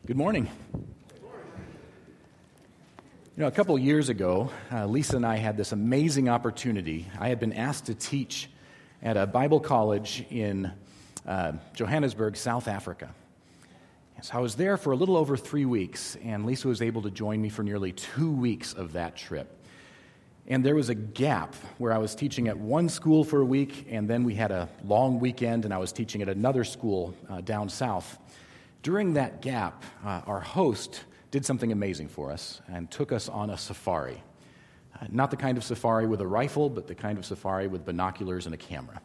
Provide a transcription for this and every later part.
Good morning. A couple of years ago, Lisa and I had this amazing opportunity. I had been asked to teach at a Bible college in Johannesburg, South Africa. So I was there for a little over 3 weeks, and Lisa was able to join me for nearly 2 weeks of that trip. And there was a gap where I was teaching at one school for a week, and then we had a long weekend, and I was teaching at another school down south. During that gap, our host did something amazing for us and took us on a safari. Not the kind of safari with a rifle, but the kind of safari with binoculars and a camera.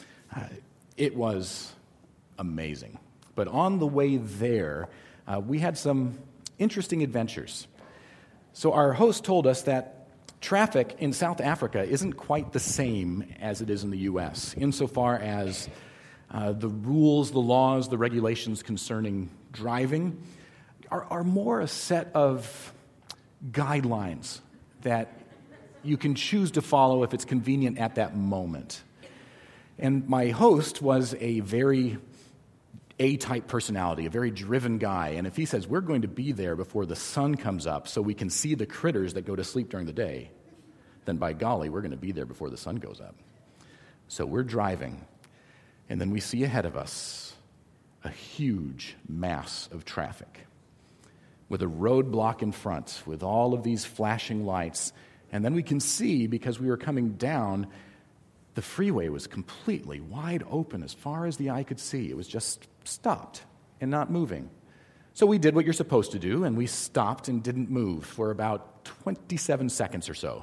It was amazing. But on the way there, we had some interesting adventures. So our host told us that traffic in South Africa isn't quite the same as it is in the U.S., insofar as the rules, the laws, the regulations concerning driving are more a set of guidelines that you can choose to follow if it's convenient at that moment. And my host was a very A-type personality, a very driven guy. And if he says, we're going to be there before the sun comes up so we can see the critters that go to sleep during the day, then by golly, we're going to be there before the sun goes up. So we're driving. And then we see ahead of us a huge mass of traffic with a roadblock in front with all of these flashing lights. And then we can see, because we were coming down, the freeway was completely wide open as far as the eye could see. It was just stopped and not moving. So we did what you're supposed to do, and we stopped and didn't move for about 27 seconds or so.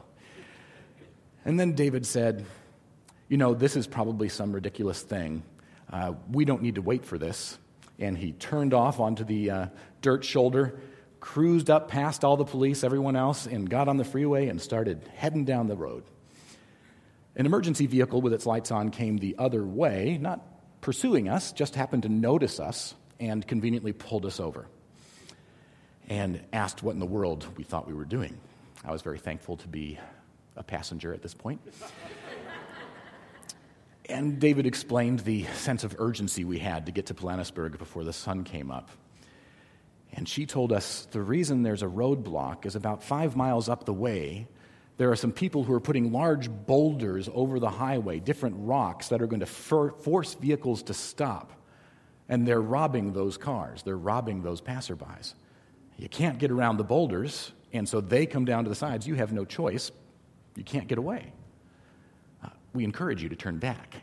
And then David said, this is probably some ridiculous thing. We don't need to wait for this. And he turned off onto the dirt shoulder, cruised up past all the police, everyone else, and got on the freeway and started heading down the road. An emergency vehicle with its lights on came the other way, not pursuing us, just happened to notice us and conveniently pulled us over and asked what in the world we thought we were doing. I was very thankful to be a passenger at this point. And David explained the sense of urgency we had to get to Johannesburg before the sun came up. And she told us the reason there's a roadblock is about 5 miles up the way, there are some people who are putting large boulders over the highway, different rocks that are going to force vehicles to stop. And they're robbing those cars. They're robbing those passerbys. You can't get around the boulders, and so they come down to the sides. You have no choice. You can't get away. We encourage you to turn back.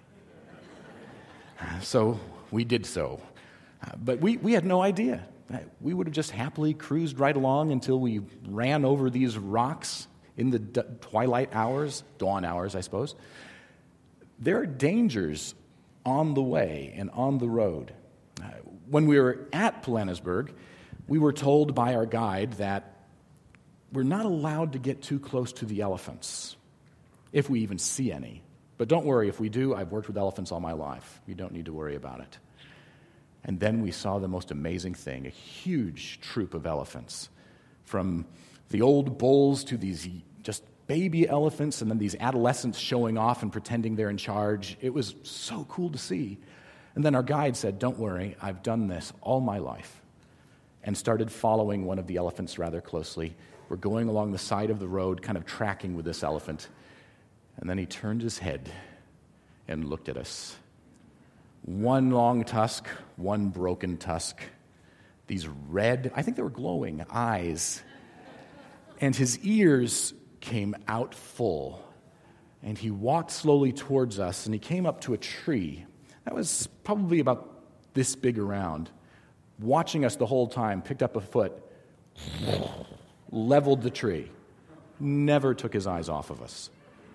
So we did so. But we had no idea. We would have just happily cruised right along until we ran over these rocks in the twilight hours, dawn hours, I suppose. There are dangers on the way and on the road. When we were at Johannesburg, we were told by our guide that we're not allowed to get too close to the elephants, if we even see any. But don't worry, if we do, I've worked with elephants all my life. You don't need to worry about it. And then we saw the most amazing thing, a huge troop of elephants, from the old bulls to these just baby elephants, and then these adolescents showing off and pretending they're in charge. It was so cool to see. And then our guide said, don't worry, I've done this all my life, and started following one of the elephants rather closely. We're going along the side of the road, kind of tracking with this elephant. And then he turned his head and looked at us. One long tusk, one broken tusk, these red, I think they were glowing eyes. And his ears came out full. And he walked slowly towards us, and he came up to a tree that was probably about this big around, watching us the whole time, picked up a foot, leveled the tree, never took his eyes off of us.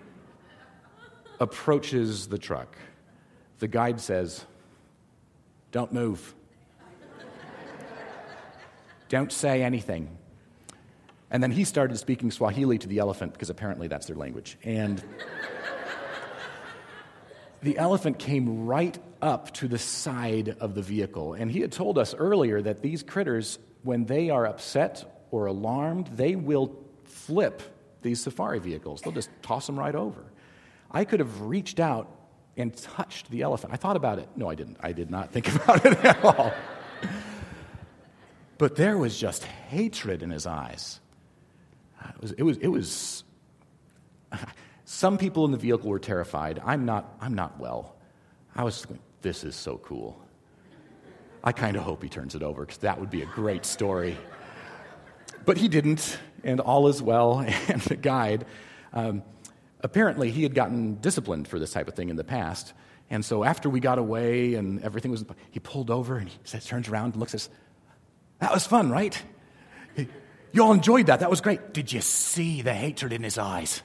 Approaches the truck. The guide says, don't move. Don't say anything. And then he started speaking Swahili to the elephant, because apparently that's their language. And the elephant came right up to the side of the vehicle. And he had told us earlier that these critters, when they are upset or alarmed, they will flip these safari vehicles. They'll just toss them right over. I could have reached out and touched the elephant. I thought about it. No, I didn't. I did not think about it at all. But there was just hatred in his eyes. It was. Some people in the vehicle were terrified. I'm not well. I was thinking, this is so cool. I kind of hope he turns it over, because that would be a great story. But he didn't, and all is well. And the guide, apparently he had gotten disciplined for this type of thing in the past. And so after we got away and everything was, he pulled over and he turns around and looks at us. That was fun, right? You all enjoyed that. That was great. Did you see the hatred in his eyes?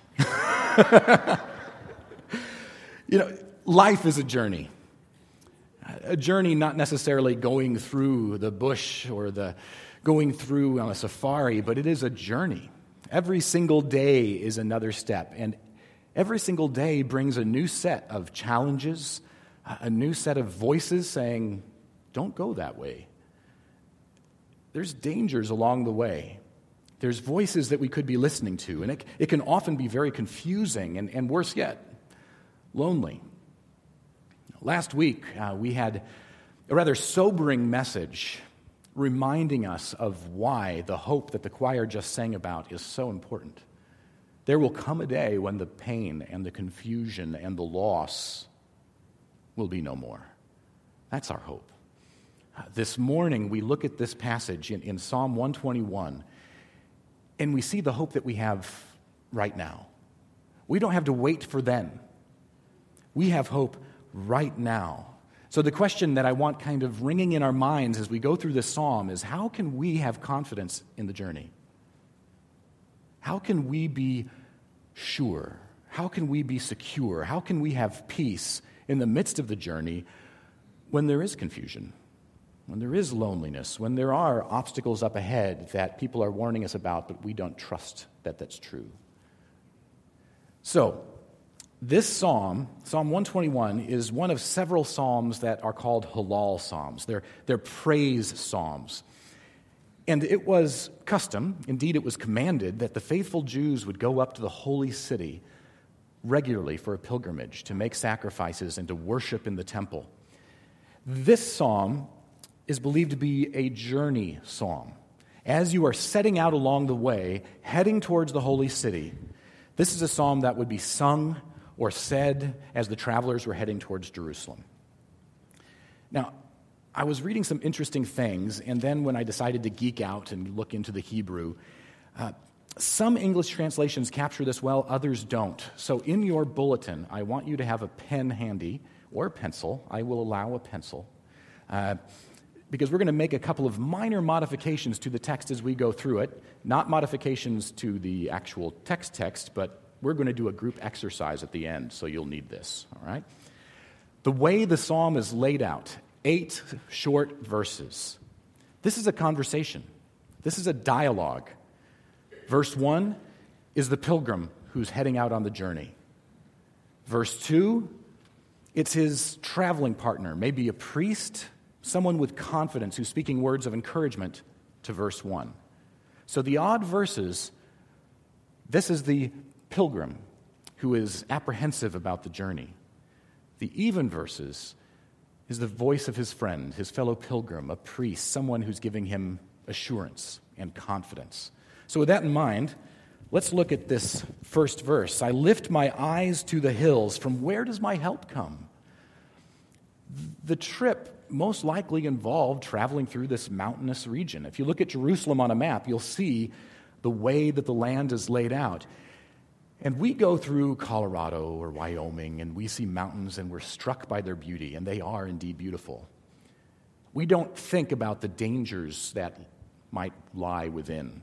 Life is a journey. A journey not necessarily going through the bush or going through on a safari, but it is a journey. Every single day is another step, and every single day brings a new set of challenges, a new set of voices saying, don't go that way. There's dangers along the way. There's voices that we could be listening to, and it can often be very confusing and worse yet, lonely. Last week, we had a rather sobering message reminding us of why the hope that the choir just sang about is so important. There will come a day when the pain and the confusion and the loss will be no more. That's our hope. This morning, we look at this passage in Psalm 121, and we see the hope that we have right now. We don't have to wait for then. We have hope right now. So the question that I want kind of ringing in our minds as we go through this psalm is, how can we have confidence in the journey? How can we be sure? How can we be secure? How can we have peace in the midst of the journey when there is confusion, when there is loneliness, when there are obstacles up ahead that people are warning us about, but we don't trust that that's true? So, this psalm, Psalm 121, is one of several psalms that are called Hallel psalms. They're praise psalms. And it was custom, indeed it was commanded, that the faithful Jews would go up to the holy city regularly for a pilgrimage, to make sacrifices and to worship in the temple. This psalm is believed to be a journey psalm. As you are setting out along the way, heading towards the holy city, this is a psalm that would be sung or said as the travelers were heading towards Jerusalem. Now, I was reading some interesting things, and then when I decided to geek out and look into the Hebrew, some English translations capture this well, others don't. So in your bulletin, I want you to have a pen handy, or a pencil. I will allow a pencil, because we're going to make a couple of minor modifications to the text as we go through it. Not modifications to the actual text, but we're going to do a group exercise at the end, so you'll need this, all right? The way the psalm is laid out, 8 short verses. This is a conversation. This is a dialogue. Verse 1 is the pilgrim who's heading out on the journey. Verse 2, it's his traveling partner, maybe a priest, someone with confidence who's speaking words of encouragement to verse 1. So the odd verses, this is the pilgrim who is apprehensive about the journey. The even verses is the voice of his friend, his fellow pilgrim, a priest, someone who's giving him assurance and confidence. So with that in mind, let's look at this first verse. I lift my eyes to the hills. From where does my help come? The trip most likely involved traveling through this mountainous region. If you look at Jerusalem on a map, you'll see the way that the land is laid out. And we go through Colorado or Wyoming, and we see mountains, and we're struck by their beauty, and they are indeed beautiful. We don't think about the dangers that might lie within.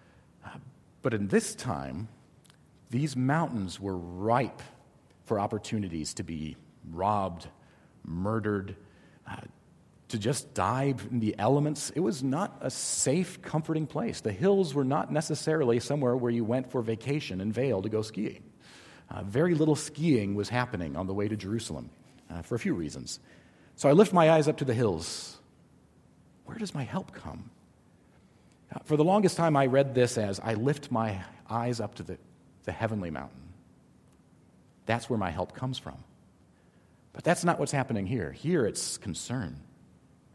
But in this time, these mountains were ripe for opportunities to be robbed, murdered, to just dive in the elements. It was not a safe, comforting place. The hills were not necessarily somewhere where you went for vacation in Vail to go skiing. Very little skiing was happening on the way to Jerusalem for a few reasons. So I lift my eyes up to the hills. Where does my help come? For the longest time, I read this as, I lift my eyes up to the heavenly mountain. That's where my help comes from. But that's not what's happening here. Here it's concern.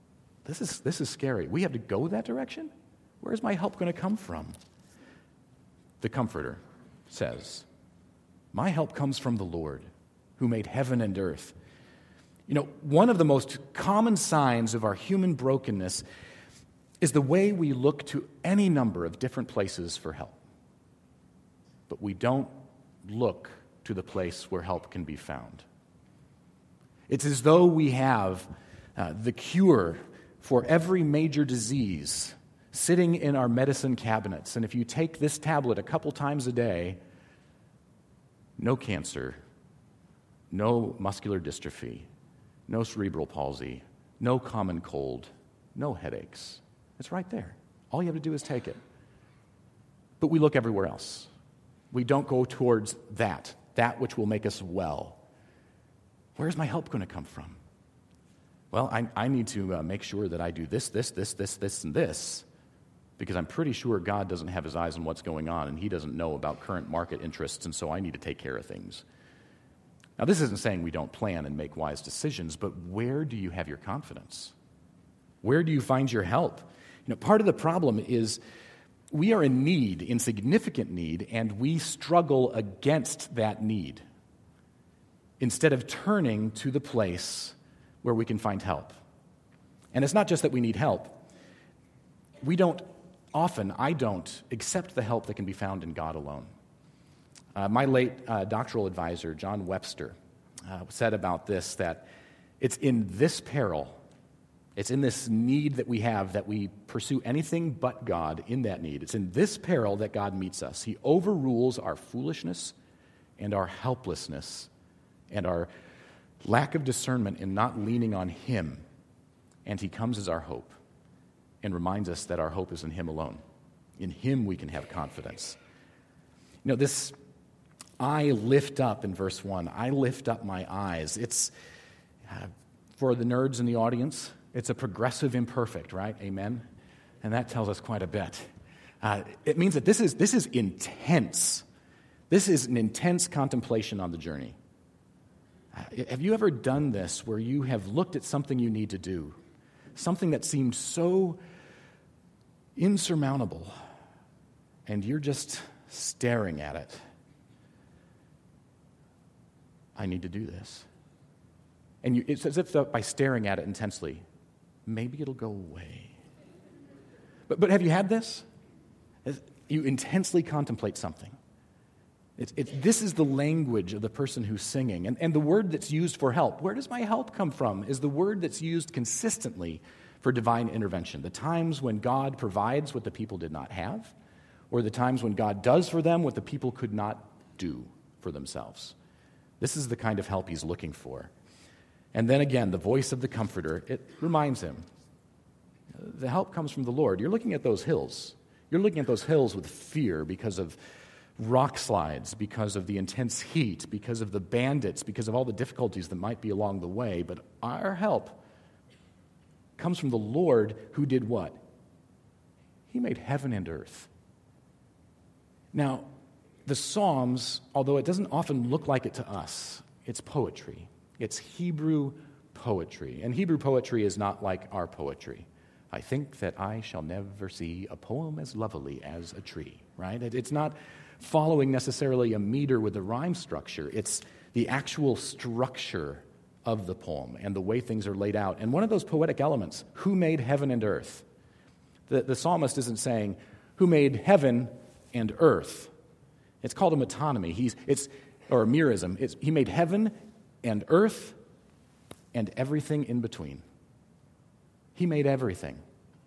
this is scary. We have to go that direction? Where's my help going to come from? The Comforter says, my help comes from the Lord, who made heaven and earth. You know, one of the most common signs of our human brokenness is the way we look to any number of different places for help. But we don't look to the place where help can be found. It's as though we have the cure for every major disease sitting in our medicine cabinets. And if you take this tablet a couple times a day, no cancer, no muscular dystrophy, no cerebral palsy, no common cold, no headaches. It's right there. All you have to do is take it. But we look everywhere else. We don't go towards that which will make us well. Where's my help going to come from? Well, I need to make sure that I do this, and this, because I'm pretty sure God doesn't have his eyes on what's going on, and he doesn't know about current market interests, and so I need to take care of things. Now, this isn't saying we don't plan and make wise decisions, but where do you have your confidence? Where do you find your help? You know, part of the problem is we are in need, in significant need, and we struggle against that need instead of turning to the place where we can find help. And it's not just that we need help. I don't accept the help that can be found in God alone. My late doctoral advisor, John Webster, said about this that it's in this peril, it's in this need that we have that we pursue anything but God in that need. It's in this peril that God meets us. He overrules our foolishness and our helplessness and our lack of discernment in not leaning on him. And he comes as our hope and reminds us that our hope is in him alone. In him we can have confidence. You know, this I lift up in verse 1. I lift up my eyes. It's, for the nerds in the audience, it's a progressive imperfect, right? Amen? And that tells us quite a bit. It means that this is intense. This is an intense contemplation on the journey. Have you ever done this where you have looked at something you need to do, something that seemed so insurmountable, and you're just staring at it? I need to do this. And it's as if by staring at it intensely, maybe it'll go away. But have you had this? You intensely contemplate something. This is the language of the person who's singing. And the word that's used for help, where does my help come from, is the word that's used consistently for divine intervention. The times when God provides what the people did not have, or the times when God does for them what the people could not do for themselves. This is the kind of help he's looking for. And then again, the voice of the Comforter, it reminds him, the help comes from the Lord. You're looking at those hills. You're looking at those hills with fear because of rock slides, because of the intense heat, because of the bandits, because of all the difficulties that might be along the way. But our help comes from the Lord who did what? He made heaven and earth. Now, the Psalms, although it doesn't often look like it to us, it's poetry. It's Hebrew poetry. And Hebrew poetry is not like our poetry. I think that I shall never see a poem as lovely as a tree, right? It's not following necessarily a meter with a rhyme structure. It's the actual structure of the poem and the way things are laid out. And one of those poetic elements, who made heaven and earth? The psalmist isn't saying, who made heaven and earth? It's called a metonymy. Or a merism. He made heaven and earth and everything in between. He made everything.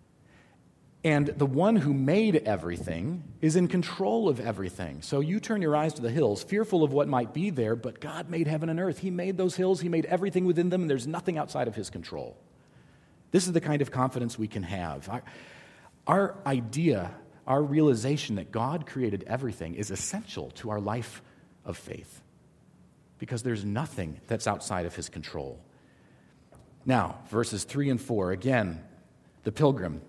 And the one who made everything is in control of everything. So you turn your eyes to the hills, fearful of what might be there, but God made heaven and earth. He made those hills. He made everything within them, and there's nothing outside of his control. This is the kind of confidence we can have. Our idea, our realization that God created everything is essential to our life of faith because there's nothing that's outside of his control. Now, verses 3 and 4, again, the pilgrim.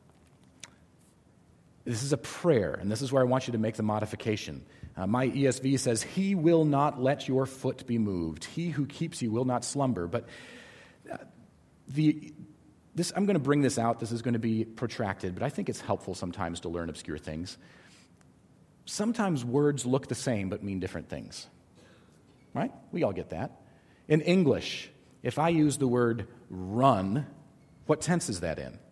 This is a prayer, and this is where I want you to make the modification. My ESV says, he will not let your foot be moved. He who keeps you will not slumber. But the I'm going to bring this out. This is going to be protracted, but I think it's helpful sometimes to learn obscure things. Sometimes words look the same but mean different things. Right? We all get that. In English, if I use the word run, what tense is that in?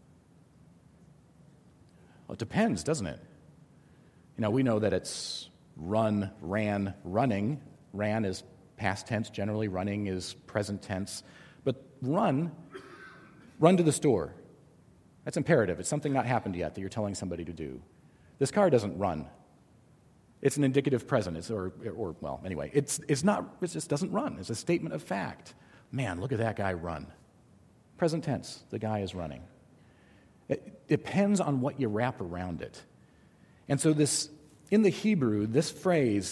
Well, it depends, doesn't it? We know that it's run, ran, running. Ran is past tense generally. Running is present tense. But run to the store. That's imperative. It's something not happened yet that you're telling somebody to do. This car doesn't run. It's an indicative present. Anyway, it just doesn't run. It's a statement of fact. Man, look at that guy run. Present tense, the guy is running. It depends on what you wrap around it. And so in the Hebrew, this phrase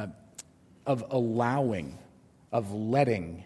of allowing, of letting,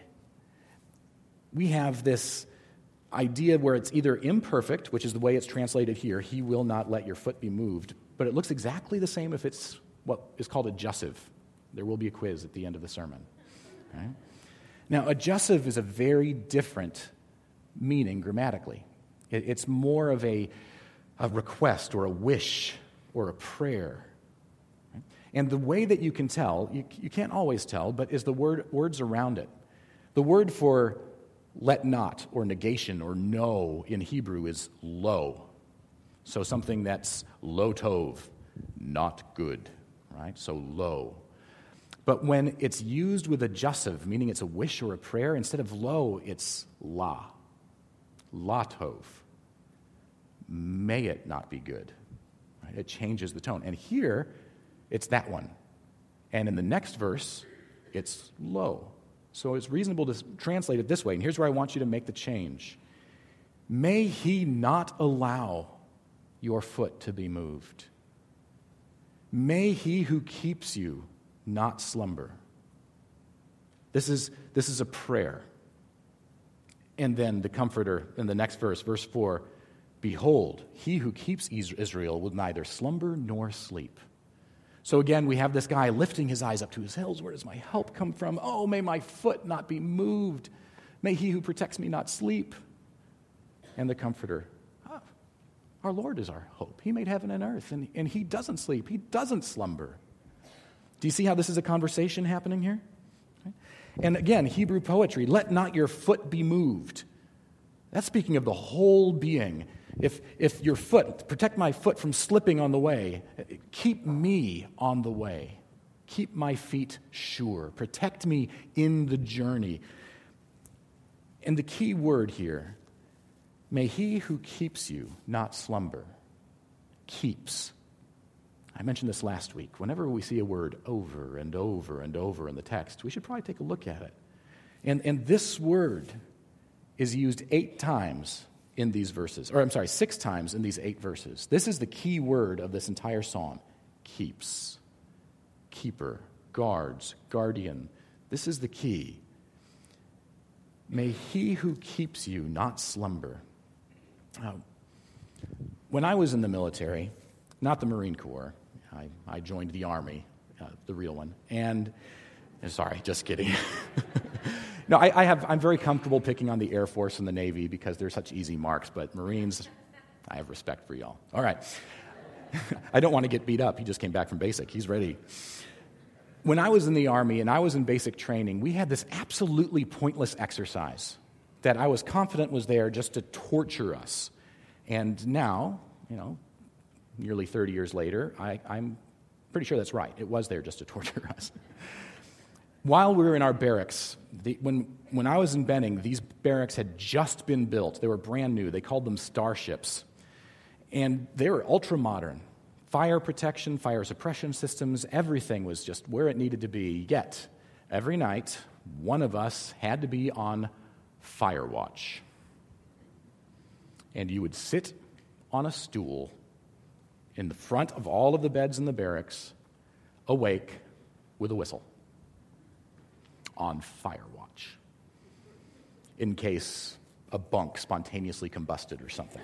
we have this idea where it's either imperfect, which is the way it's translated here, he will not let your foot be moved, but it looks exactly the same if it's what is called adjussive. There will be a quiz at the end of the sermon. Right? Now, adjussive is a very different meaning grammatically. It's more of a request or a wish or a prayer. Right? And the way that you can tell, you can't always tell, but is the words around it. The word for let not or negation or no in Hebrew is lo. So something that's lo tov, not good, right? So lo. But when it's used with adjussive, meaning it's a wish or a prayer, instead of lo, it's la. La tov. May it not be good. Right? It changes the tone. And here, it's that one. And in the next verse, it's lo. So it's reasonable to translate it this way. And here's where I want you to make the change. May he not allow your foot to be moved. May he who keeps you not slumber. This is a prayer. And then the Comforter in the next verse, verse 4, behold, he who keeps Israel will neither slumber nor sleep. So again, we have this guy lifting his eyes up to his hills. Where does my help come from? Oh, may my foot not be moved. May he who protects me not sleep. And the Comforter, our Lord is our hope. He made heaven and earth, and he doesn't sleep. He doesn't slumber. Do you see how this is a conversation happening here? Okay. And again, Hebrew poetry, let not your foot be moved. That's speaking of the whole being. If your foot, protect my foot from slipping on the way, keep me on the way. Keep my feet sure. Protect me in the journey. And the key word here, may he who keeps you not slumber. Keeps. I mentioned this last week. Whenever we see a word over and over and over in the text, we should probably take a look at it. And this word is used 8 times in these verses. 6 times in these 8 verses. This is the key word of this entire psalm. Keeps. Keeper. Guards. Guardian. This is the key. May he who keeps you not slumber. When I was in the military, not the Marine Corps, I joined the Army, the real one. And, sorry, just kidding. No, I'm very comfortable picking on the Air Force and the Navy because they're such easy marks, but Marines, I have respect for y'all. All right. I don't want to get beat up. He just came back from basic. He's ready. When I was in the Army and I was in basic training, we had this absolutely pointless exercise that I was confident was there just to torture us. And now, nearly 30 years later, I'm pretty sure that's right. It was there just to torture us. While we were in our barracks, when I was in Benning, these barracks had just been built. They were brand new. They called them starships. And they were ultra-modern. Fire protection, fire suppression systems, everything was just where it needed to be. Yet, every night, one of us had to be on fire watch. And you would sit on a stool in the front of all of the beds in the barracks, awake with a whistle. On fire watch, in case a bunk spontaneously combusted or something.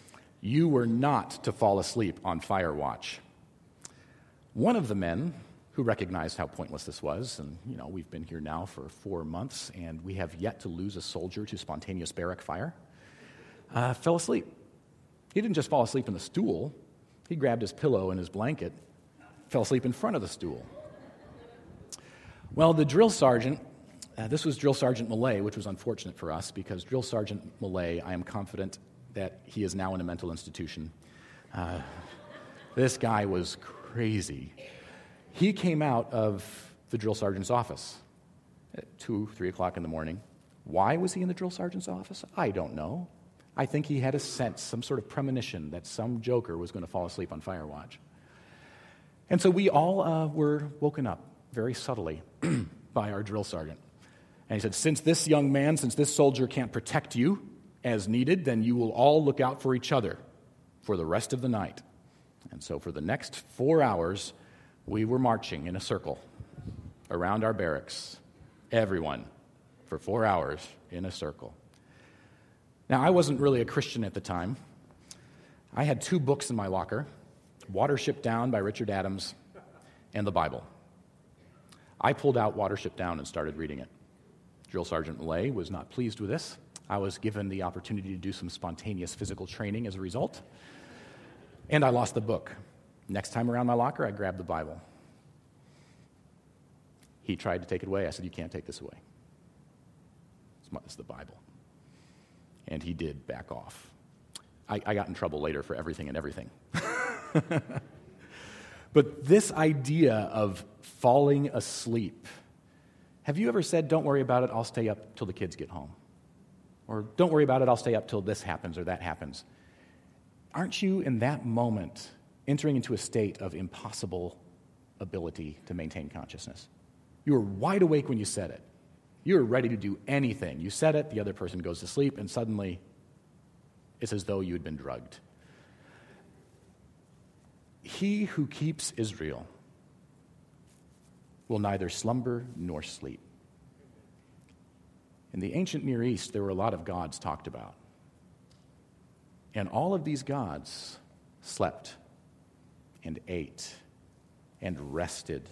You were not to fall asleep on fire watch. One of the men who recognized how pointless this was. And, we've been here now for 4 months, and we have yet to lose a soldier to spontaneous barrack fire, fell asleep. He didn't just fall asleep in the stool. He grabbed his pillow and his blanket, fell asleep in front of the stool. Well, the drill sergeant, this was Drill Sergeant Millay, which was unfortunate for us because Drill Sergeant Millay, I am confident that he is now in a mental institution. This guy was crazy. He came out of the drill sergeant's office at 2, 3 o'clock in the morning. Why was he in the drill sergeant's office? I don't know. I think he had a sense, some sort of premonition that some joker was going to fall asleep on fire watch. And so we all were woken up very subtly by our drill sergeant. And he said, since this soldier can't protect you as needed, then you will all look out for each other for the rest of the night. And so for the next 4 hours, we were marching in a circle around our barracks, everyone, for 4 hours in a circle. Now, I wasn't really a Christian at the time. I had 2 books in my locker, Watership Down by Richard Adams and the Bible. I pulled out Watership Down and started reading it. Drill Sergeant Millay was not pleased with this. I was given the opportunity to do some spontaneous physical training as a result, and I lost the book. Next time around my locker, I grabbed the Bible. He tried to take it away. I said, you can't take this away. It's the Bible. And he did back off. I got in trouble later for everything and everything. But this idea of falling asleep, have you ever said, don't worry about it, I'll stay up till the kids get home? Or don't worry about it, I'll stay up till this happens or that happens? Aren't you in that moment entering into a state of impossible ability to maintain consciousness? You were wide awake when you said it. You were ready to do anything. You said it, the other person goes to sleep, and suddenly it's as though you had been drugged. He who keeps Israel will neither slumber nor sleep. In the ancient Near East, there were a lot of gods talked about. And all of these gods slept and ate and rested.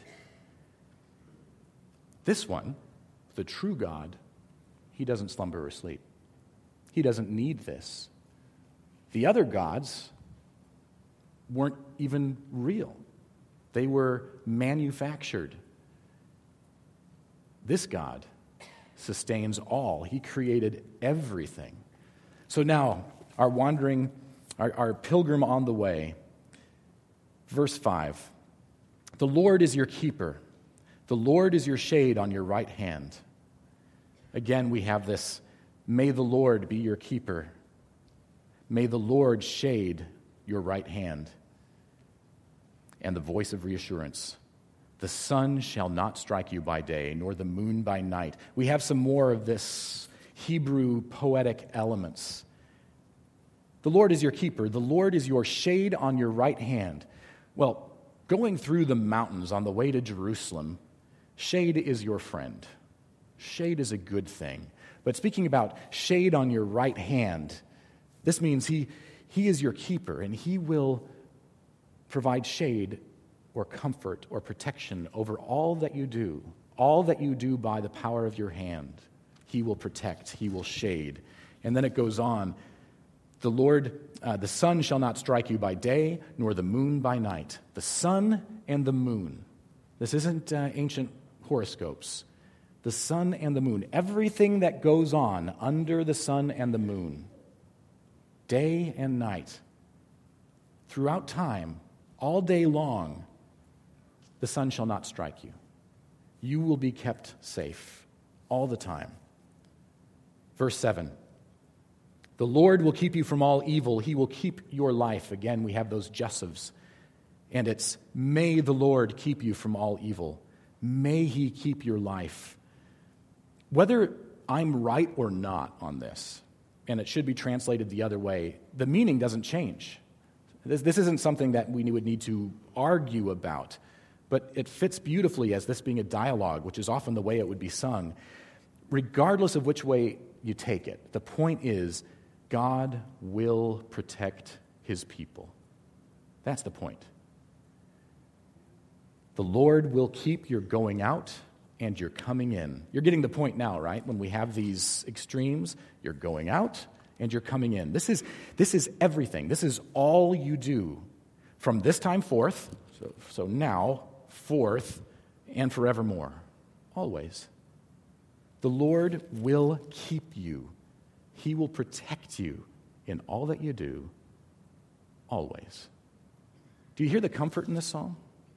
This one, the true God, he doesn't slumber or sleep. He doesn't need this. The other gods weren't even real. They were manufactured. This God sustains all. He created everything. So now, our pilgrim on the way, verse 5, the Lord is your keeper. The Lord is your shade on your right hand. Again, we have this, may the Lord be your keeper. May the Lord shade your right hand. And the voice of reassurance, the sun shall not strike you by day, nor the moon by night. We have some more of this Hebrew poetic elements. The Lord is your keeper. The Lord is your shade on your right hand. Well, going through the mountains on the way to Jerusalem, shade is your friend. Shade is a good thing. But speaking about shade on your right hand, this means he is your keeper, and he will provide shade or comfort or protection over all that you do by the power of your hand. He will protect, he will shade. And then it goes on, the Lord, the sun shall not strike you by day, nor the moon by night. The sun and the moon. This isn't ancient horoscopes. The sun and the moon. Everything that goes on under the sun and the moon, day and night, throughout time, all day long, the sun shall not strike you. You will be kept safe all the time. Verse 7. The Lord will keep you from all evil. He will keep your life. Again, we have those Jessavs. And it's, may the Lord keep you from all evil. May he keep your life. Whether I'm right or not on this, and it should be translated the other way, the meaning doesn't change. This isn't something that we would need to argue about, but it fits beautifully as this being a dialogue, which is often the way it would be sung. Regardless of which way you take it, the point is, God will protect his people. That's the point. The Lord will keep your going out and your coming in. You're getting the point now, right? When we have these extremes, you're going out and you're coming in. This is everything. This is all you do from this time forth, so now, forth, and forevermore. Always. The Lord will keep you. He will protect you in all that you do, always. Do you hear the comfort in this psalm?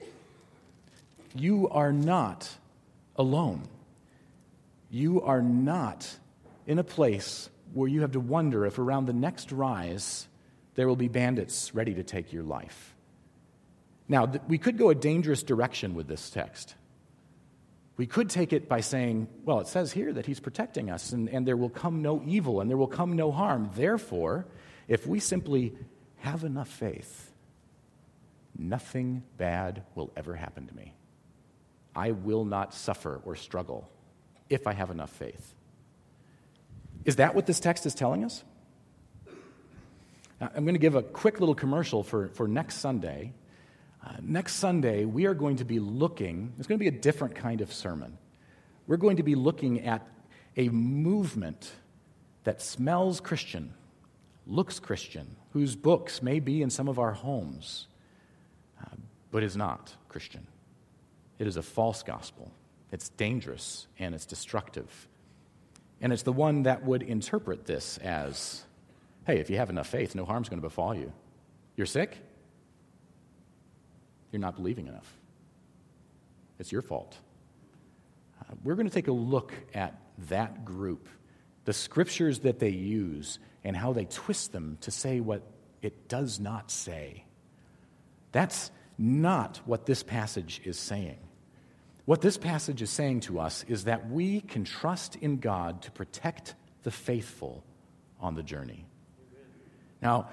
You are not alone. You are not in a place where you have to wonder if around the next rise there will be bandits ready to take your life. Now, we could go a dangerous direction with this text. We could take it by saying, well, it says here that he's protecting us, and there will come no evil, and there will come no harm. Therefore, if we simply have enough faith, nothing bad will ever happen to me. I will not suffer or struggle if I have enough faith. Is that what this text is telling us? Now, I'm going to give a quick little commercial for next Sunday. Next Sunday, we are going to be looking, it's going to be a different kind of sermon. We're going to be looking at a movement that smells Christian, looks Christian, whose books may be in some of our homes, but is not Christian. It is a false gospel. It's dangerous and it's destructive. And it's the one that would interpret this as, hey, if you have enough faith, no harm's going to befall you. You're sick? You're not believing enough. It's your fault. We're going to take a look at that group, the scriptures that they use, and how they twist them to say what it does not say. That's not what this passage is saying. What this passage is saying to us is that we can trust in God to protect the faithful on the journey. Now,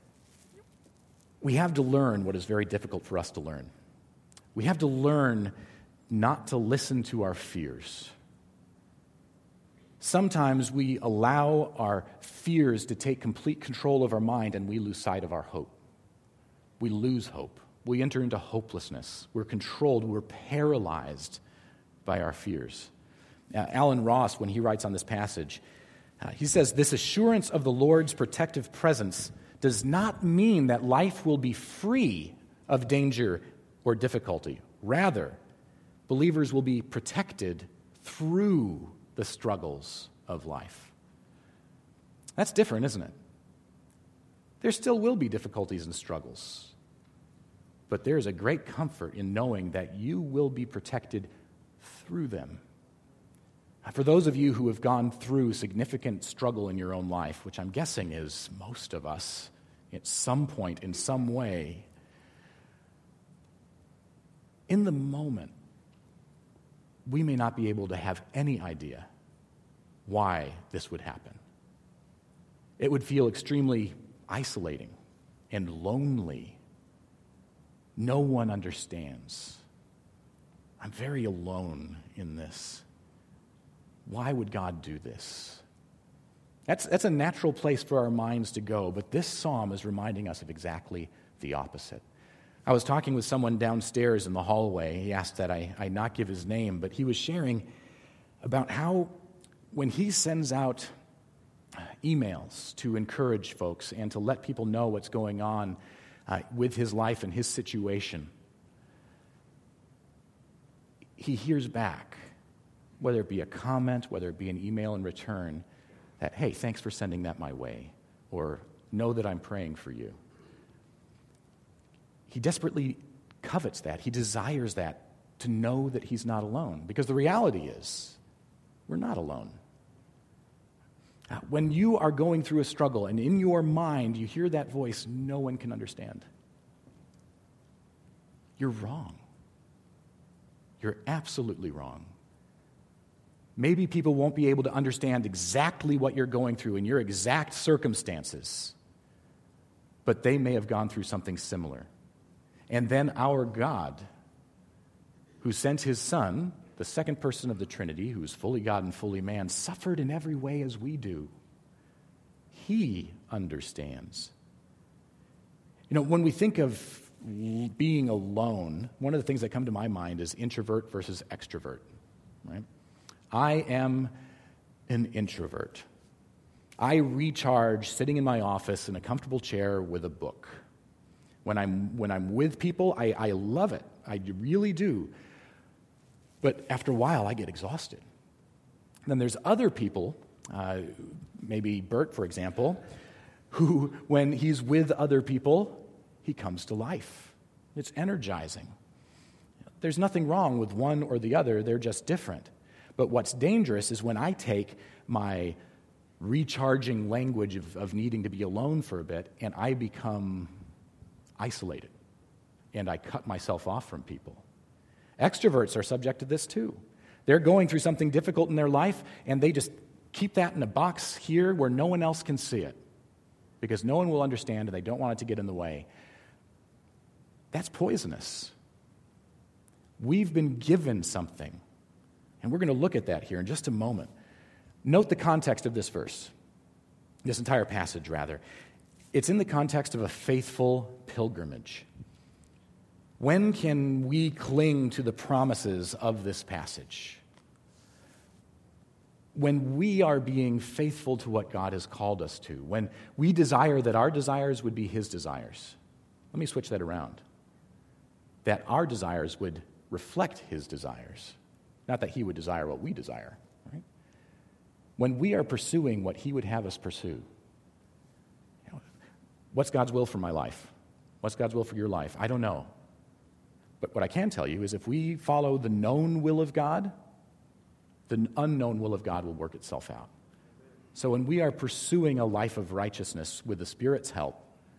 we have to learn what is very difficult for us to learn. We have to learn not to listen to our fears. Sometimes we allow our fears to take complete control of our mind and we lose sight of our hope. We lose hope. We enter into hopelessness. We're controlled. We're paralyzed by our fears. Alan Ross, when he writes on this passage, he says, "This assurance of the Lord's protective presence does not mean that life will be free of danger or difficulty. Rather, believers will be protected through the struggles of life." That's different, isn't it? There still will be difficulties and struggles. But there is a great comfort in knowing that you will be protected through them. For those of you who have gone through significant struggle in your own life, which I'm guessing is most of us at some point in some way, in the moment, we may not be able to have any idea why this would happen. It would feel extremely isolating and lonely. No one understands. I'm very alone in this. Why would God do this? That's a natural place for our minds to go, but this psalm is reminding us of exactly the opposite. I was talking with someone downstairs in the hallway. He asked that I not give his name, but he was sharing about how when he sends out emails to encourage folks and to let people know what's going on with his life and his situation, he hears back, whether it be a comment, whether it be an email in return, that, hey, thanks for sending that my way, or know that I'm praying for you. He desperately covets that. He desires that, to know that he's not alone. Because the reality is, we're not alone. When you are going through a struggle and in your mind you hear that voice, no one can understand. You're wrong. You're absolutely wrong. Maybe people won't be able to understand exactly what you're going through in your exact circumstances, but they may have gone through something similar. And then our God, who sent his Son, the second person of the Trinity, who is fully God and fully man, suffered in every way as we do. He understands. You know, when we think of being alone, one of the things that come to my mind is introvert versus extrovert, right? I am an introvert. I recharge sitting in my office in a comfortable chair with a book. When I'm with people, I love it. I really do. But after a while, I get exhausted. Then there's other people, maybe Bert, for example, who, when he's with other people, he comes to life. It's energizing. There's nothing wrong with one or the other. They're just different. But what's dangerous is when I take my recharging language of needing to be alone for a bit and I become isolated and I cut myself off from people. Extroverts are subject to this too. They're going through something difficult in their life and they just keep that in a box here where no one else can see it because no one will understand and they don't want it to get in the way. That's poisonous. We've been given something, and we're going to look at that here in just a moment. Note the context of this verse, this entire passage, rather. It's in the context of a faithful pilgrimage. When can we cling to the promises of this passage? When we are being faithful to what God has called us to, when we desire that our desires would be His desires. Let me switch that around. That our desires would reflect His desires. Not that He would desire what we desire. Right? When we are pursuing what He would have us pursue, what's God's will for my life? What's God's will for your life? I don't know. But what I can tell you is if we follow the known will of God, the unknown will of God will work itself out. So when we are pursuing a life of righteousness with the Spirit's help,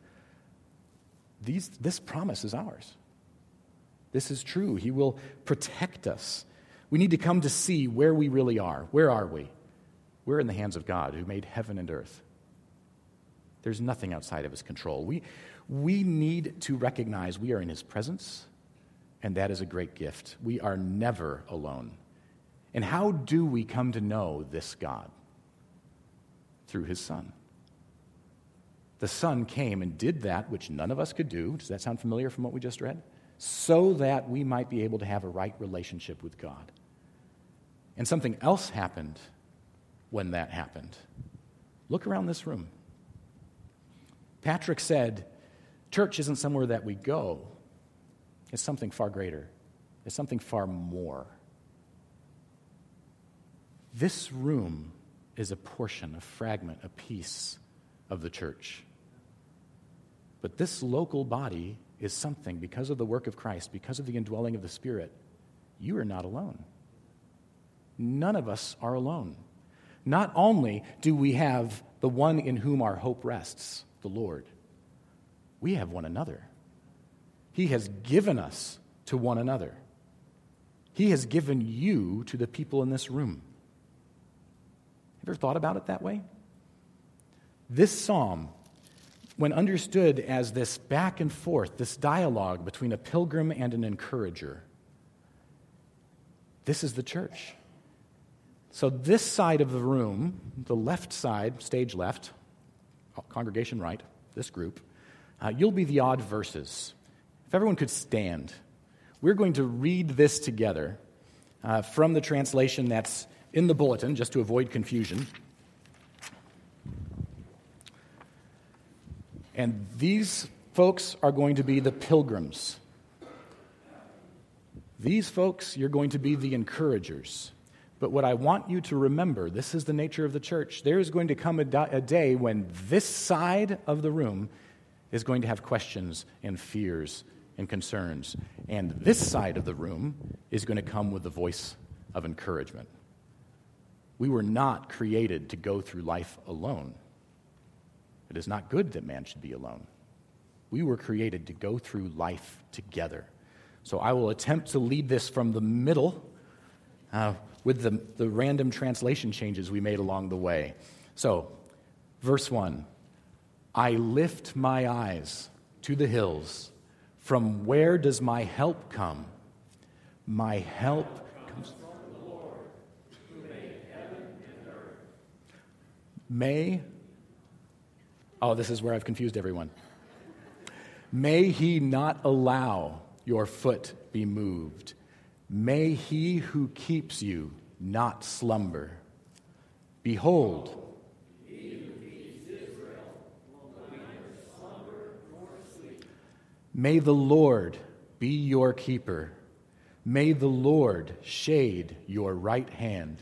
this promise is ours. This is true. He will protect us. We need to come to see where we really are. Where are we? We're in the hands of God who made heaven and earth. There's nothing outside of His control. We need to recognize we are in His presence, and that is a great gift. We are never alone. And how do we come to know this God? Through His Son. The Son came and did that which none of us could do. Does that sound familiar from what we just read? So that we might be able to have a right relationship with God. And something else happened when that happened. Look around this room. Patrick said, church isn't somewhere that we go. It's something far greater. It's something far more. This room is a portion, a fragment, a piece of the church. But this local body is something, because of the work of Christ, because of the indwelling of the Spirit, you are not alone. None of us are alone. Not only do we have the one in whom our hope rests, the Lord, we have one another. He has given us to one another. He has given you to the people in this room. Have you ever thought about it that way? This psalm, when understood as this back and forth, this dialogue between a pilgrim and an encourager, this is the church. So this side of the room, the left side, stage left, congregation right, this group, you'll be the odd verses. If everyone could stand, we're going to read this together from the translation that's in the bulletin, just to avoid confusion. And these folks are going to be the pilgrims. These folks, you're going to be the encouragers. But what I want you to remember, this is the nature of the church. There is going to come a day when this side of the room is going to have questions and fears and concerns. And this side of the room is going to come with the voice of encouragement. We were not created to go through life alone. It is not good that man should be alone. We were created to go through life together. So I will attempt to lead this from the middle with the random translation changes we made along the way. So, verse 1, I lift my eyes to the hills. From where does my help come? My help comes from the Lord, who made heaven and earth. Oh, this is where I've confused everyone. May he not allow your foot be moved. May he who keeps you not slumber. Behold, may the Lord be your keeper. May the Lord shade your right hand.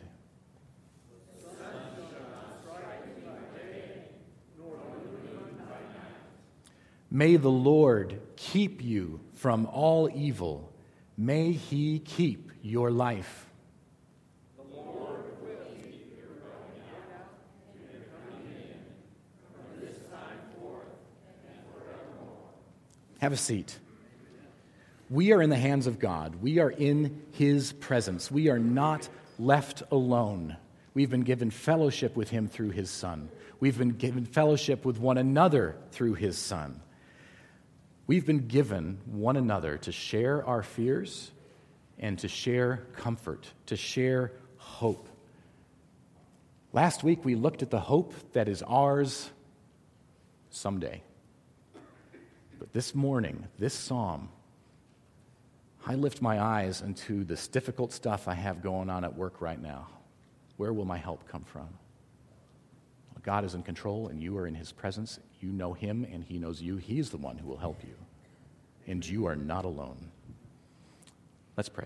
May the Lord keep you from all evil. May he keep your life. The Lord will keep your going out and your coming in from this time forth and forevermore. Have a seat. We are in the hands of God. We are in his presence. We are not left alone. We've been given fellowship with him through his Son. We've been given fellowship with one another through his Son. We've been given one another to share our fears and to share comfort, to share hope. Last week we looked at the hope that is ours someday. But this morning, this psalm, I lift my eyes into this difficult stuff I have going on at work right now. Where will my help come from? God is in control, and you are in his presence. You know him, and he knows you. He is the one who will help you, and you are not alone. Let's pray.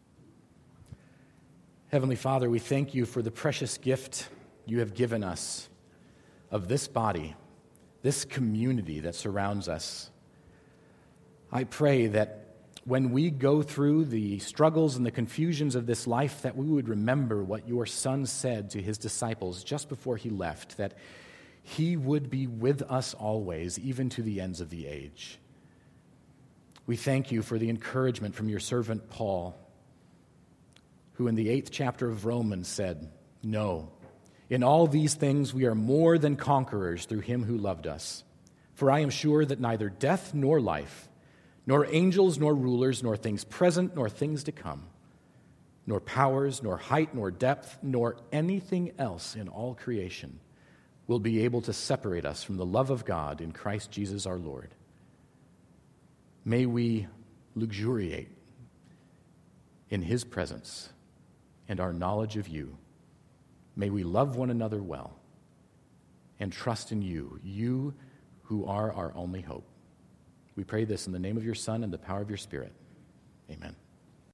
Heavenly Father, we thank you for the precious gift you have given us of this body, this community that surrounds us. I pray that when we go through the struggles and the confusions of this life, that we would remember what your Son said to his disciples just before he left, that he would be with us always, even to the ends of the age. We thank you for the encouragement from your servant Paul, who in the 8th chapter of Romans said, "No, in all these things we are more than conquerors through him who loved us. For I am sure that neither death nor life, nor angels, nor rulers, nor things present, nor things to come, nor powers, nor height, nor depth, nor anything else in all creation will be able to separate us from the love of God in Christ Jesus our Lord. May we luxuriate in his presence and our knowledge of you. May we love one another well and trust in you, you who are our only hope. We pray this in the name of your Son and the power of your Spirit. Amen.